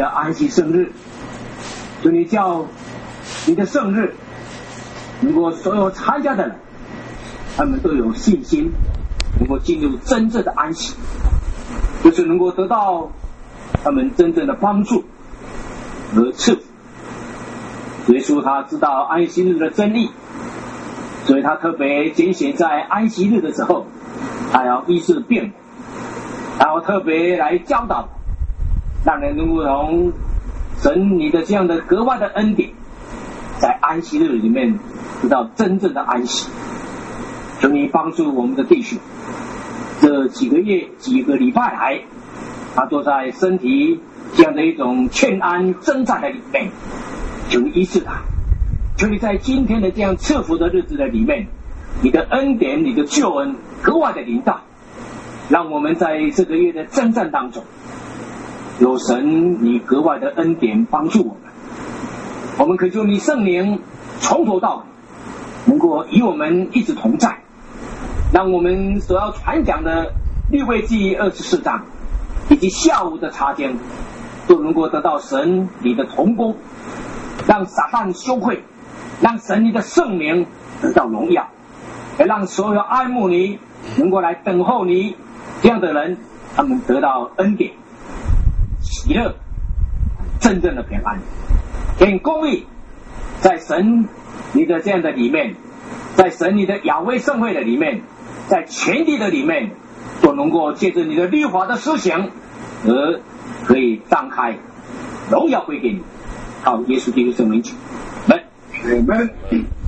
的安息圣日，求你叫你的圣日能够所有参加的人，他们都有信心，能够进入真正的安息，就是能够得到他们真正的帮助和赐福。耶稣他知道安息日的真理，所以他特别拣选在安息日的时候，他要医治病人，他要特别来教导，让人能够从神你的这样的格外的恩典，在安息日里面得到真正的安息。求你帮助我们的弟兄，这几个月几个礼拜来，他都在身体这样的一种劝安挣扎的里面，求你医治他，求你在今天的这样赐福的日子的里面，你的恩典你的救恩格外的临到，让我们在这个月的征战当中，有神你格外的恩典帮助我们。我们恳求你圣灵从头到尾能够与我们一直同在，让我们所要传讲的利未记24章以及下午的茶间都能够得到神你的同工，让撒旦羞愧，让神你的圣名得到荣耀，也让所有爱慕你能够来等候你这样的人，他们得到恩典喜乐真正的平安。愿公义在神你的这样的里面，在神你的雅威圣会的里面，在全地的里面，都能够借着你的律法的施行而可以张开，荣耀归给你。靠耶稣基督圣名求，阿们。